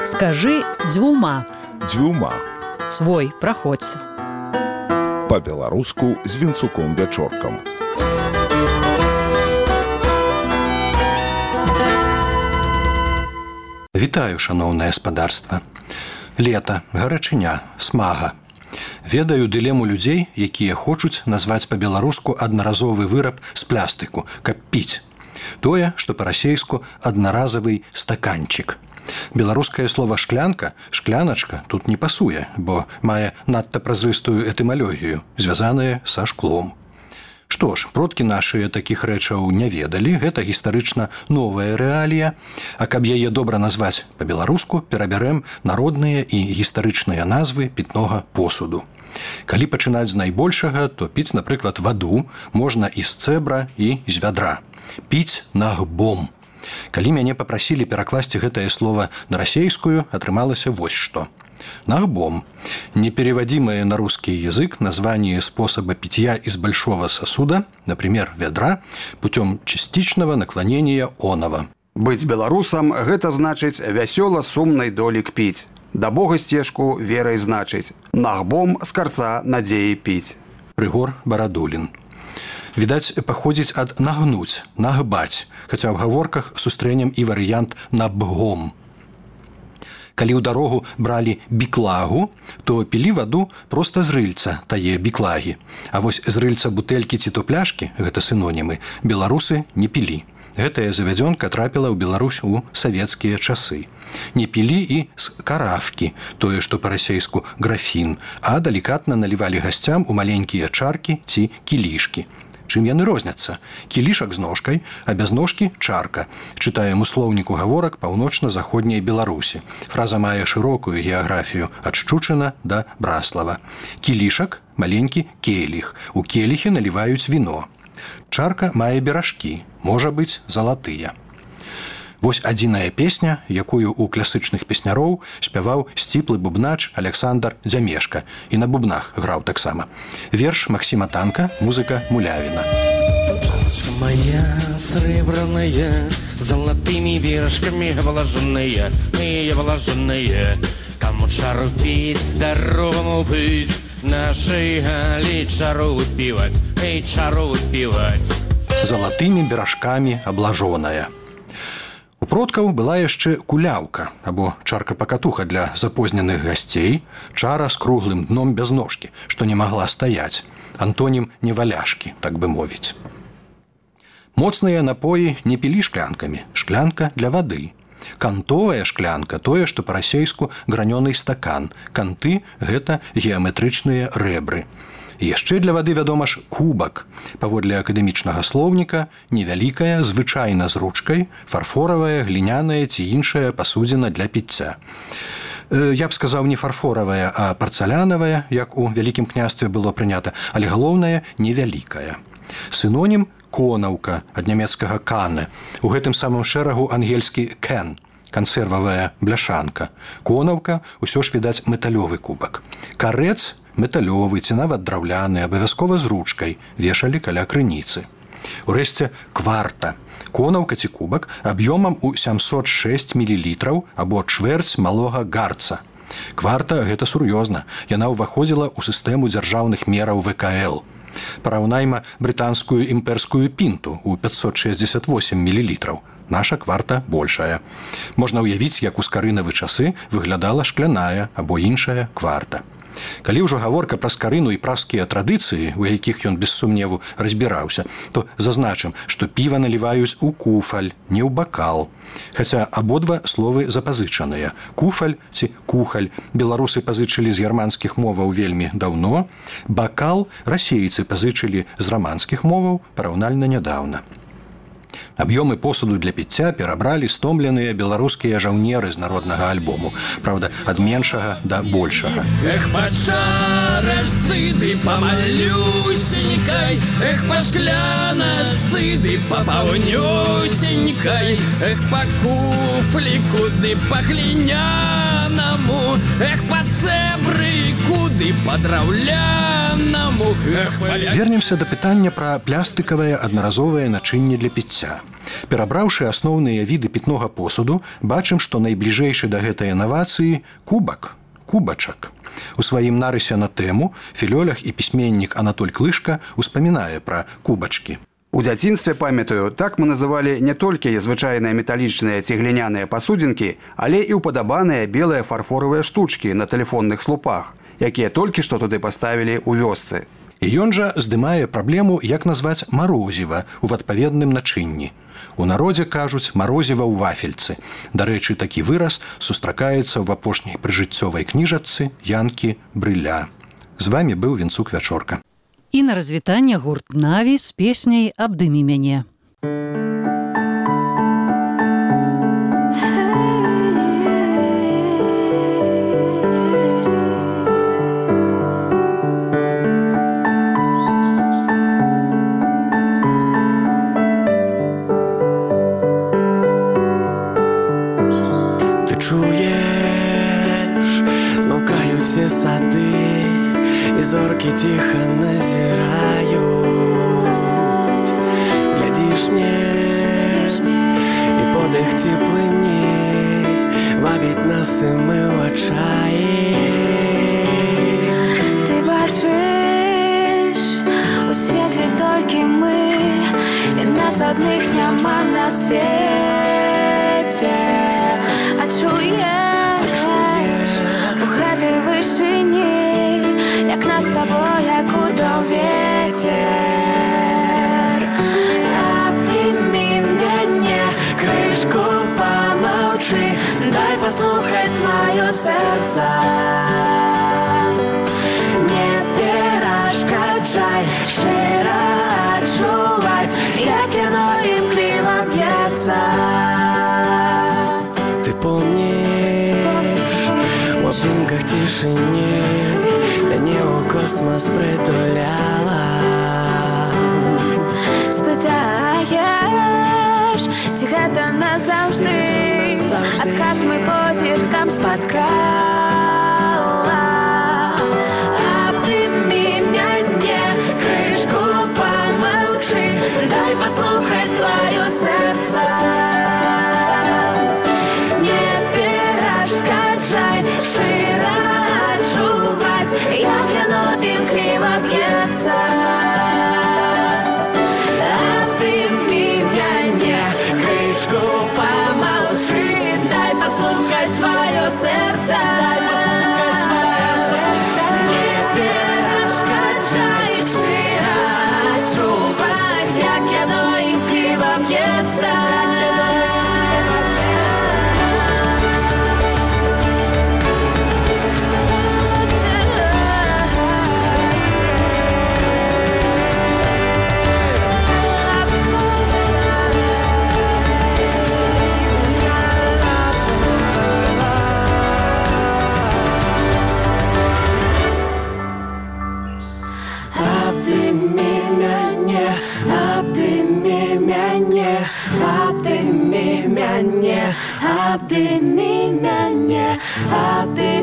Скажи дзвюма. Дзвюма. Свой, праходзь. Па-беларуску з Вінцуком-Вячоркам. Вітаю, шаноўнае спадарства. Лета, гарачыня, смага. Ведаю дылему людзей, якія хочуць назваць па-беларуску аднаразовы выраб з плястыку, каб піць. Тое, што па-расейску аднаразавы стаканчык. Беларускае слова «шклянка», «шкляначка» тут не пасуе, бо мае надта празрыстую этымалогію, звязаная са шклом. Што ж, продкі нашыя такіх рэчаў не ведалі, гэта гістарычна новая рэалія, а каб яе добра назваць па-беларуску, перабярэм народныя і гістарычныя назвы пітнога посуду. Калі пачынаць з найбольшага, то піць, напрыклад, ваду можна і з цэбра, і з вядра. Піць нагбом. Калі мяне папрасілі перакласці гэтае слово на расейскую, атрымалася вось што. Нагбом – непереводимое на русский язык название способа питья из большого сосуда, например, ведра, путем частичного наклонения онова. Быць беларусам – гэта значыць вясёла-сумнай долік піць. Да Бога сцежку верай значыць. Нагбом з карца надзеі піць. Рыгор Барадулін. Відаць, паходзіць ад нагнуць, нагбаць, хаця ў гаворках сустрэнем і варыянт набгом. Калі ў дарогу бралі біклагу, то пілі ваду проста з рыльца тае біклагі. А вось з рыльца бутэлькі ці то пляшкі, гэта сінонімы, беларусы не пілі. Гэтая завядзёнка трапіла ў Беларусь у савецкія часы. Не пілі і з каравкі, тое, што па-расейску графін, а далікатна налівалі гасцям у маленькія чаркі ці кілішкі. Чым яны розняцца? Кілішак з ножкай, а без ножкі – чарка. Чытаем у слоўніку гаворак паўночна-заходняй Беларусі. Фраза мае шырокую геаграфію ад Шчучына да Браслава. Кілішак – маленькі келіх. У келіхі наліваюць віно. Чарка мае беражкі, можа быць залатыя. Вось адзіная песня, якую ў класычных песняроў спяваў сціплы бубнач Александр Дзямешка і на бубнах граў таксама. Верш Максима Танка, музыка Мулявіна. Чарочка моя сребраная, золотыми бережками вложенная, кому чару пить, здоровому быть, нашей Гали чару выпивать, чару выпивать. Залатымі беражкамі аблажоная. У продкаў была яшчэ куляўка, або чарка-пакатуха для запозненых гасцей, чара з круглым дном без ножкі, што не магла стаяць, антонім неваляшкі, так бы мовіць. Моцныя напоі не пілі шклянкамі, шклянка для вады. Кантовая шклянка – тое, што па-расейску гранёны стакан, канты – гэта геаметрычныя рэбры. Яшчэ для вады, вядома ж, кубак. Паводле акадэмічнага слоўніка, невялікая, звычайна з ручкай, фарфоравая, гліняная ці іншая пасудзіна для піцця. Я б сказаў не фарфоравая, а парцалянавая, як у Вялікім княстве было прынята, але галоўнае – невялікая. Сінонім – конаўка, ад нямецкага «кане». У гэтым самым шэрагу ангельскі «кен» – кансервавая бляшанка. Конаўка – усё ж, відаць, металёвы кубак. Карэц – металёвы ці нават драўляны, абавязкова з ручкай, вешалі каля крыніцы. Урэшце, кварта. Конаўка ці кубак аб'ёмам у 706 мл або чвэрць малога гарца. Кварта – гэта сур'ёзна. Яна ўваходзіла ў сістэму дзяржаўных мераў ВКЛ. Параўнайма брытанскую імперскую пінту ў 568 мл. Наша кварта большая. Можна ўявіць, як у скарынавы часы выглядала шкляная або іншая кварта. Калі ўжо гаворка пра скарыну і праскія традыцыі, у якіх ён без сумневу разбіраўся, то зазначым, што піва наліваюць у куфаль, не ў бакал. Хаця абодва словы запазычаныя. Куфаль ці кухаль беларусы пазычылі з германскіх моваў вельмі даўно, бакал расейцы пазычылі з раманскіх моваў параўнальна нядаўна. Аб'ёмы посуду для піцця перабралі стомленыя беларускія жаўнеры з народнага альбому. Праўда, ад меншага да большага. Эх, па чарачцы ды па малюсенькай, эх, па шкляначцы ды па паўнюсенькай, эх, па куфліку ды па глінянаму, эх, па цэбры, куды па-драўлянаму. Вернемся да пытання пра пластыкавае аднаразовае начынне для піцця. Перабраўшы асноўныя віды пітнога посуду, бачым, што найбліжэйшы да гэтай інавацыі кубак, кубачак. У сваім нарысе на тэму філёлог і пісьменнік Анатоль Клышка успамінае пра кубачкі. У дзяцінстве, памятаю, так мы называлі не толькі звычайныя металічныя ці гліняныя пасудзінкі, але і ўпадабаныя белыя фарфоравыя штучкі на тэлефонных слупах, якія толькі што туды паставілі ў вёсцы. І ён жа здымае праблему, як назваць марозіва ў адпаведным начынні. У народзе кажуць марозіва ў вафельцы. Дарэчы, такі выраз сустракаецца ў апошняй прыжыццёвай кніжачцы Янкі Брыля. З вамі быў Вінцук Вячорка. І на развітанне гурт «Наві» з песняй «Абдымі мяне». Ты чуеш, змаўкаюць усе сады, і зоркі ціха назіраюць. Глядзіш мне, і подых цеплыні вабіць нас і мы ў адчаі. Ты бачыш, у свеце толькі мы, і нас адных няма на свеце. А чуеш, у гэтай вышыні, як нас з табой, як удаў ветер. Абдымі мяне, крышку памаўчы, дай паслухаць тваё сэрца. Не перашкаджай, шчыра адчуваць, як яно імкліва б'ецца. Ты помніш, у абдымках цішыні мяне ў космас притуляла. Спытаеш, ці гэта назаўжды, адказ мы позіркам спаткала. Абдымі мяне, крышку памаўчы, дай паслухаць тваё сэрца. Не перашкаджай, шчыра адчуваць, як яно імкліва б'ецца. Абдымі мяне, крышку памаўчы, дай паслухаць тваё сэрца. Не перашкаджай, шчыра адчуваць, як яно імкліва б'ецца. Абдымі мяне, абдымі